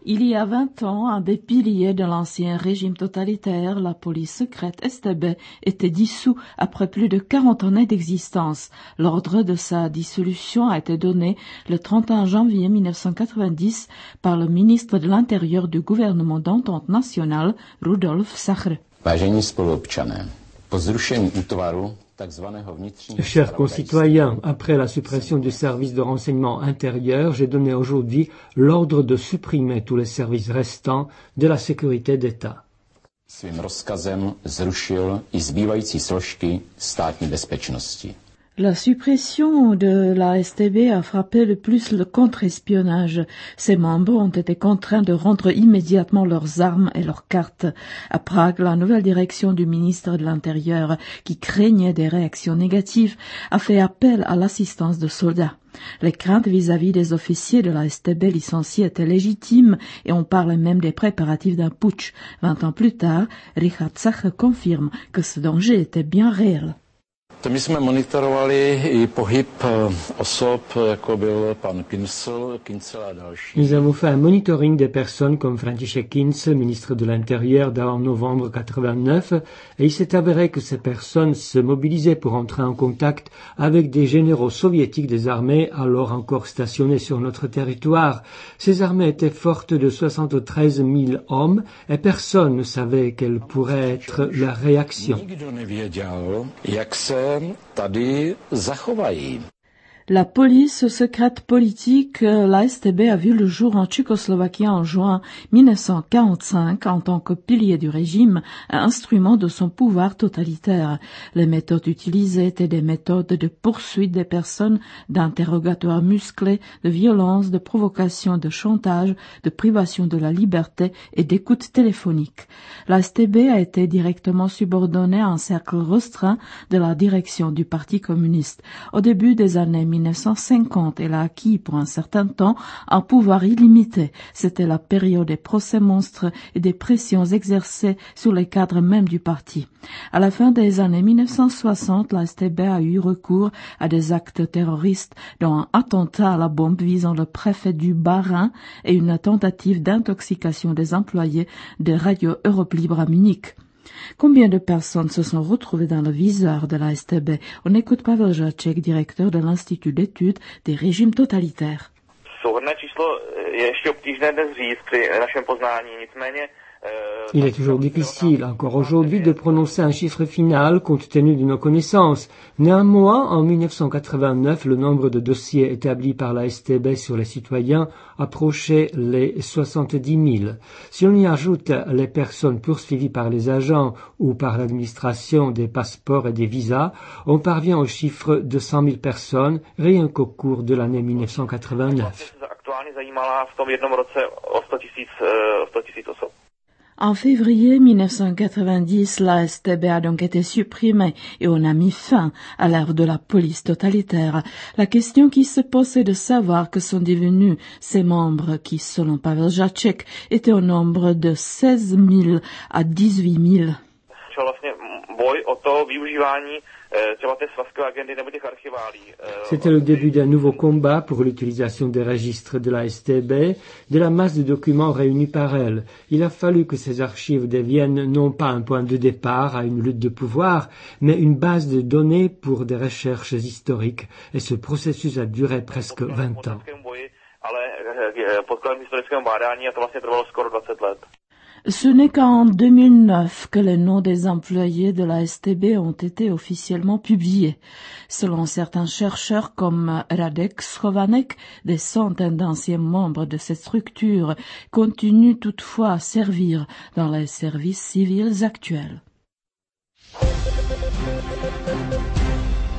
Il y a 20 ans, un des piliers de l'ancien régime totalitaire, la police secrète STB, était dissous après plus de 40 années d'existence. L'ordre de sa dissolution a été donné le 31 janvier 1990 par le ministre de l'Intérieur du gouvernement d'entente nationale, Rudolf Sachr. Vážení spoluobčané, po zrušení útvaru. Chers concitoyens, après la suppression du service de renseignement intérieur, j'ai donné aujourd'hui l'ordre de supprimer tous les services restants de la sécurité d'État. Svým rozkazem zrušil i zbývající složky státní bezpečnosti. La suppression de la STB a frappé le plus le contre-espionnage. Ses membres ont été contraints de rendre immédiatement leurs armes et leurs cartes. À Prague, la nouvelle direction du ministre de l'Intérieur, qui craignait des réactions négatives, a fait appel à l'assistance de soldats. Les craintes vis-à-vis des officiers de la STB licenciés étaient légitimes et on parle même des préparatifs d'un putsch. 20 ans plus tard, Richard Sachr confirme que ce danger était bien réel. My jsme monitorovali i pohyb osob, jako byl pan Kincl a další. Nous avons fait un monitoring des personnes comme František Kincl, ministre de l'Intérieur en novembre 89, et il s'est avéré que ces personnes se mobilisaient pour entrer en contact avec des généraux soviétiques des armées alors encore stationnés sur notre territoire. Ces armées étaient fortes de 73 000 hommes et personne ne savait quelle pourrait être leur réaction. La police secrète politique, la STB, a vu le jour en Tchécoslovaquie en juin 1945 en tant que pilier du régime, instrument de son pouvoir totalitaire. Les méthodes utilisées étaient des méthodes de poursuite des personnes, d'interrogatoires musclés, de violence, de provocation, de chantage, de privation de la liberté et d'écoute téléphonique. La STB a été directement subordonnée à un cercle restreint de la direction du Parti communiste. Au début des années 1950, elle a acquis pour un certain temps un pouvoir illimité. C'était la période des procès monstres et des pressions exercées sur les cadres même du parti. À la fin des années 1960, la STB a eu recours à des actes terroristes, dont un attentat à la bombe visant le préfet du Bas-Rhin et une tentative d'intoxication des employés de Radio Europe Libre à Munich. Combien de personnes se sont retrouvées dans le viseur de la STB? On écoute Pavel Žáček, directeur de l'Institut d'études des régimes totalitaires. Il est toujours difficile, encore aujourd'hui, de prononcer un chiffre final compte tenu de nos connaissances. Néanmoins, en 1989, le nombre de dossiers établis par la STB sur les citoyens approchait les 70 000. Si on y ajoute les personnes poursuivies par les agents ou par l'administration des passeports et des visas, on parvient au chiffre de 100 000 personnes rien qu'au cours de l'année 1989. En février 1990, la STB a donc été supprimée et on a mis fin à l'ère de la police totalitaire. La question qui se pose est de savoir que sont devenus ces membres qui, selon Pavel Žáček, étaient au nombre de 16 000 à 18 000. C'était le début d'un nouveau combat pour l'utilisation des registres de la STB, de la masse de documents réunis par elle. Il a fallu que ces archives deviennent non pas un point de départ à une lutte de pouvoir, mais une base de données pour des recherches historiques. Et ce processus a duré presque 20 ans. Ce n'est qu'en 2009 que les noms des employés de la STB ont été officiellement publiés. Selon certains chercheurs comme Radek Schovanec, des centaines d'anciens membres de cette structure continuent toutefois à servir dans les services civils actuels.